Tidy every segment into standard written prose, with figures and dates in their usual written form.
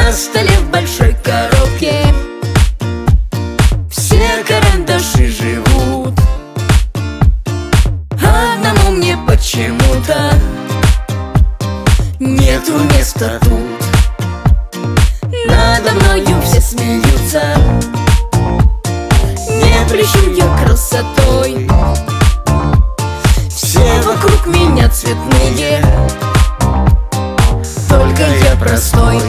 на столе в большой коробке все карандаши живут. Одному мне почему-то нету места тут. Надо мною все смеются, не блещу я красотой. Все вокруг меня цветные, только я простой.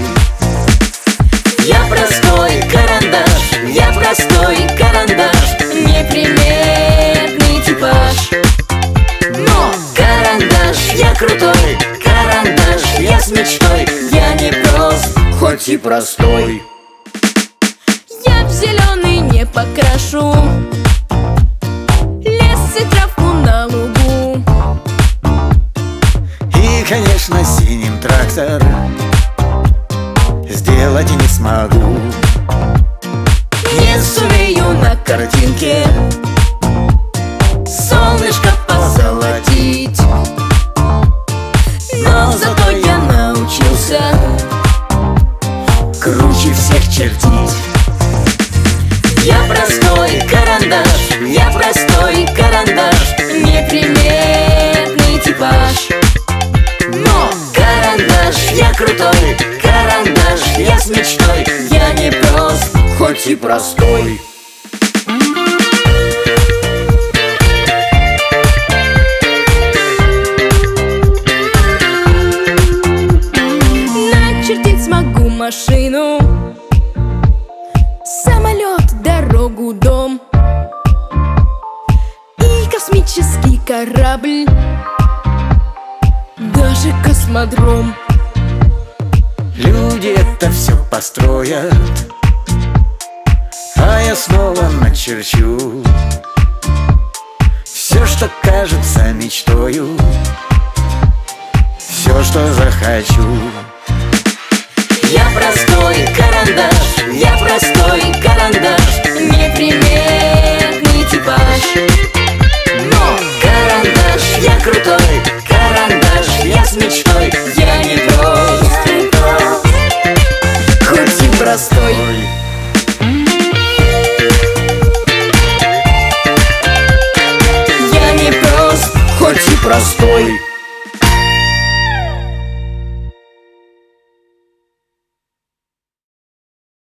Я простой карандаш, я простой карандаш, неприметный типаж. Но карандаш, я крутой карандаш, я с мечтой, я не прост, хоть и простой. Я в зеленый не покрашу лес и травку на лугу, и, конечно, синим трактор сделать не смогу. не сумею на картинке солнышко позолотить, но зато я научился круче всех чертить. Я простой карандаш, я простой карандаш, неприметный типаж. Но карандаш, я крутой карандаш, я с мечтой, я не прост, хоть и простой. Начертить смогу машину, самолет, дорогу, дом и космический корабль, даже космодром. Люди это все построят, а я снова начерчу все, что кажется мечтою, все, что захочу. Я простой карандаш, я простой карандаш, неприметный